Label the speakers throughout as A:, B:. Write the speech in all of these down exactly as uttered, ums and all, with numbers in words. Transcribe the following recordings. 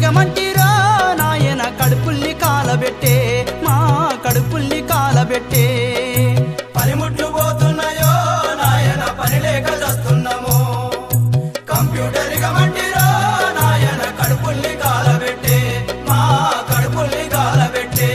A: దిగమంటిరో నాయన కడుపుల్ని కాలబెట్టే మా కడుపుల్ని కాలబెట్టే
B: పనిముట్లు పోతున్నాయో నాయన పని లేక చస్తున్నాము కంప్యూటర్ దిగమంటిరో నాయన కడుపుల్ని కాలబెట్టే మా కడుపుల్ని కాలబెట్టే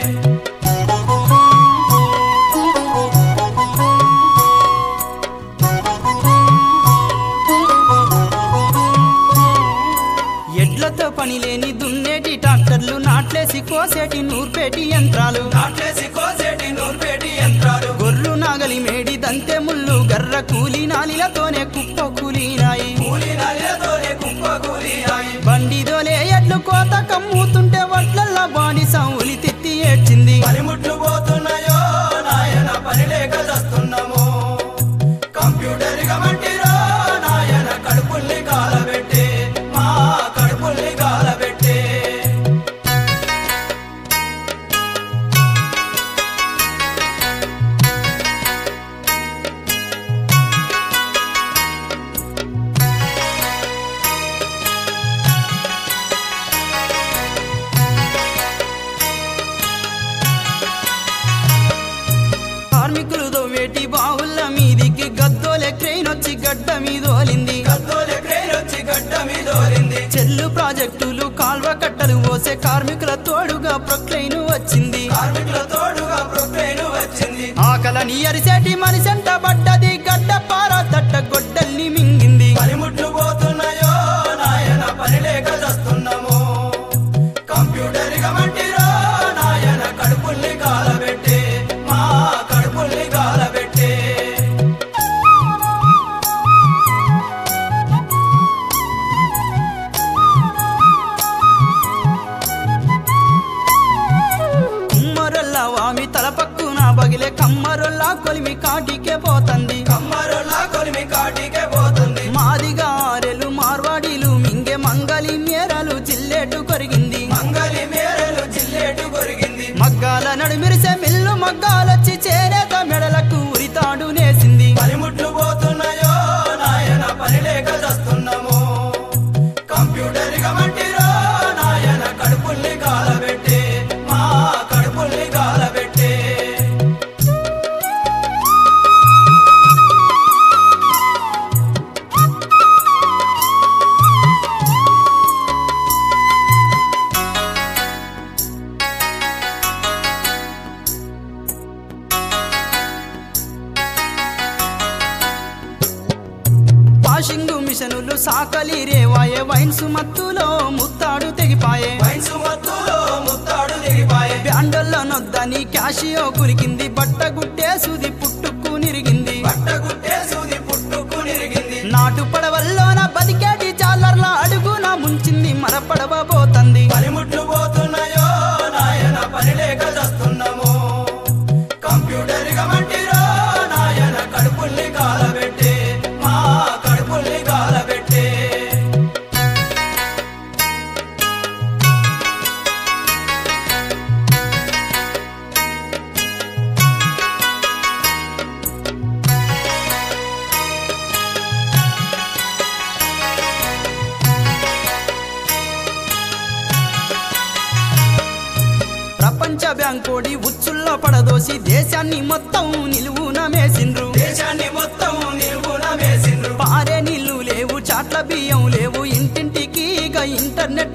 A: ఎడ్లతో పని లేని దున్నేటి ట్రాక్టర్లు నాట్లేసి కోసేటి నూర్పేటి యంత్రాలు
B: నాట్లేసి కోసేటి నూర్పేటి యంత్రాలు
A: గొర్రు నాగలి మేడి దంతె ముళ్ళు గర్ర కూలి నాలిలతోనే కుప్ప కూలినాయి
B: కూలి నల్లతోనే కుప్ప కూలినాయి
A: బండిదోలే ఎడ్లు కోత కమ్ముతుంటే వడ్లల్లా బాడి సౌలి తెత్తి ఏడ్చింది
B: పనిముట్లు పోతున్నాయో నాయన పని లేక చస్తున్నాము కంప్యూటర్ దిగమంటిరో నాయన కడుపుల్ని కాలబెట్టే మా కడుపుల్ని కాలబెట్టే
A: కార్మికులు దోవేటి బావుల మీదికి గద్దోలే క్రెయిన్ వచ్చి గడ్డ మీదోలింది
B: గద్దోలే క్రేన్ వచ్చి గడ్డ మీదోలింది
A: చెల్లు ప్రాజెక్టులు కాల్వ కట్టలు పోసే కార్మికుల తోడుగా ప్రొక్లైన్ వచ్చింది
B: కార్మికుల తోడుగా ప్రొక్లైన్ వచ్చింది
A: ఆకలని అరిసేటి మనిషంట పడ్డది గడ్డ పార తట్ట గొడ్డల్ని మింగింది
B: పనిముట్లు పోతున్నాయో నాయన పని లేక చస్తున్నాము కంప్యూటర్ దిగమంటిరో నాయన కడుపుల్ని కాలబెట్టే మా కడుపుల్ని కాలబెట్టే కుమ్మరొల్ల వామి తలపక్కున బగిలే కమ్మరొల్ల కొలిమి కాటికే పోతంది కమ్మరులా కొలిమి కాటికే పోతుంది
A: మాదిగా ఆరెలు మార్వాడీలు మింగే మంగలి మేరలు జిల్లేటు కొరిగింది
B: మంగలి మేరలు జిల్లేటు కొరిగింది
A: మగ్గాల నడుమిరిసే మిల్లు మగ్గాలొచ్చి చేనేత మెడలకు ఉరితాడు నేసింది
B: పనిముట్లు పోతున్నాయో నాయన పని లేక చస్తున్నాము కంప్యూటర్ దిగమంటిరో నాయన కడుపుల్ని కాలబెట్టే మా కడుపుల్ని కాలబెట్టే
A: వాషింగ్ మిషనులు సాకలి రేవాయే వైన్స్ మత్తులో ముత్తాడు తెగిపాయే
B: వయసు మత్తులో ముత్తాడు దిగిపాయే
A: బ్యాండల్లో నొద్దని క్యాషియో కురికింది బట్ట గుట్టేసుది పుట్టుకు నిరిగింది
B: బట్ట గుట్టేసుది పుట్టుకు నిరిగింది
A: నాటు పడవల్లోన బతికేటి జాలర్ల అడుగున ముంచింది మరపడవ పోతంది
B: పనిముట్లు పోతున్నాయో నాయన పని లేక చస్తున్నాము కంప్యూటర్ దిగమంటిరో నాయన కడుపుల్ని కాలబెట్టే మా కడుపుల్ని కాలబెట్టే
A: ప్రపంచ బ్యాంకోడి ఉచ్చుల్లో పడదోసి దేశాన్ని మొత్తం నిలువున మేసిండ్రు
B: దేశాన్ని మొత్తం నిలువున వేసిండ్రు
A: పారే నీళ్లు లేవు చాట్ల బియ్యం లేవు ఇంటింటికి ఇక ఇంటర్నెట్